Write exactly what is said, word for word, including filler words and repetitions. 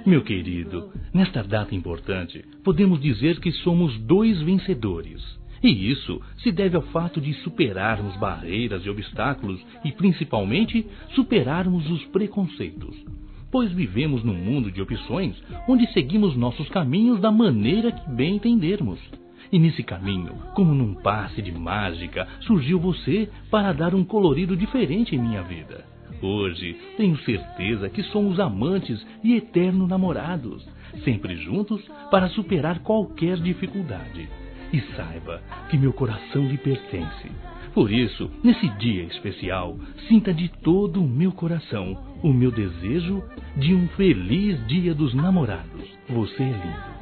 Meu querido, nesta data importante, podemos dizer que somos dois vencedores. E isso se deve ao fato de superarmos barreiras e obstáculos e, principalmente, superarmos os preconceitos. Pois vivemos num mundo de opções onde seguimos nossos caminhos da maneira que bem entendermos. E nesse caminho, como num passe de mágica, surgiu você para dar um colorido diferente em minha vida. Hoje, tenho certeza que somos amantes e eternos namorados, sempre juntos para superar qualquer dificuldade. E saiba que meu coração lhe pertence. Por isso, nesse dia especial, sinta de todo o meu coração o meu desejo de um feliz Dia dos Namorados. Você é lindo.